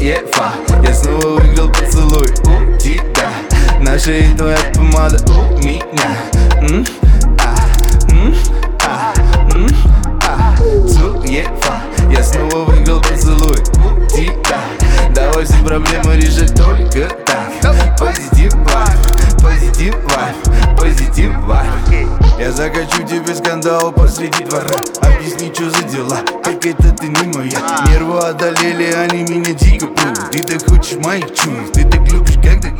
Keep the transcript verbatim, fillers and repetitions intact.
Суева, я снова выиграл поцелуй у тебя. На шее твоя помада у меня. М? А, м? А, м? А. Суева, я снова выиграл поцелуй у тебя. Давай все проблемы решать только так. Позитив вайб, позитив вайб, позитив вайб. Я закачу тебе скандал посреди двора. Объясни, что за дела, как это ты не моя. Нервы одолели, они меня дико прут. Ты так хочешь моих чувств, ты так любишь, как ты